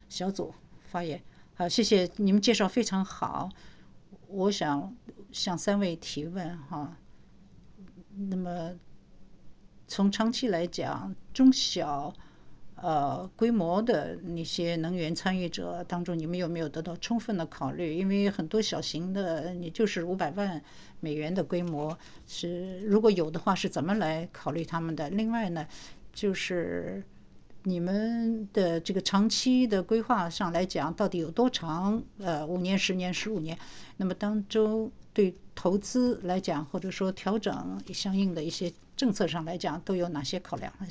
小组发言。好，谢谢你们介绍非常好。我想向三位提问哈。那么从长期来讲，中小规模的那些能源参与者当中，你们有没有得到充分的考虑？因为很多小型的，你就是500万美元的规模，如果有的话，是怎么来考虑他们的？另外呢，就是你们的这个长期的规划上来讲，到底有多长？5年、10年、15年？那么当中对投资来讲，或者说调整相应的一些政策上来讲，都有哪些考量？